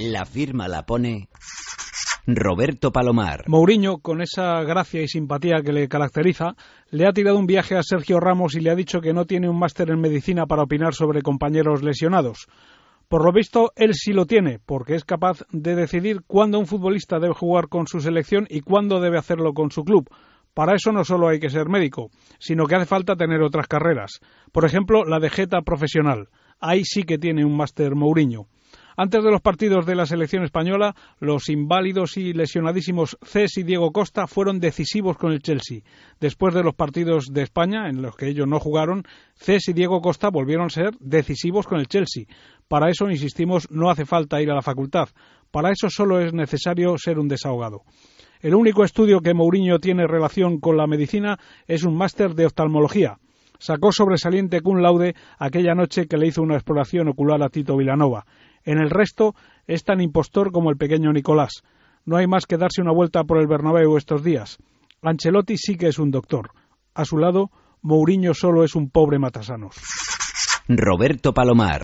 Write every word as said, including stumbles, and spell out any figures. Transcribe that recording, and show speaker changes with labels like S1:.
S1: La firma la pone Roberto Palomar.
S2: Mourinho, con esa gracia y simpatía que le caracteriza, le ha tirado un viaje a Sergio Ramos y le ha dicho que no tiene un máster en medicina para opinar sobre compañeros lesionados. Por lo visto, él sí lo tiene, porque es capaz de decidir cuándo un futbolista debe jugar con su selección y cuándo debe hacerlo con su club. Para eso no solo hay que ser médico, sino que hace falta tener otras carreras. Por ejemplo, la de jeta profesional. Ahí sí que tiene un máster Mourinho. Antes de los partidos de la selección española, los inválidos y lesionadísimos Cés y Diego Costa fueron decisivos con el Chelsea. Después de los partidos de España, en los que ellos no jugaron, Cés y Diego Costa volvieron a ser decisivos con el Chelsea. Para eso, insistimos, no hace falta ir a la facultad. Para eso solo es necesario ser un desahogado. El único estudio que Mourinho tiene relación con la medicina es un máster de oftalmología. Sacó sobresaliente cum laude aquella noche que le hizo una exploración ocular a Tito Vilanova. En el resto es tan impostor como el pequeño Nicolás. No hay más que darse una vuelta por el Bernabéu estos días. Ancelotti sí que es un doctor. A su lado, Mourinho solo es un pobre matasanos.
S1: Roberto Palomar.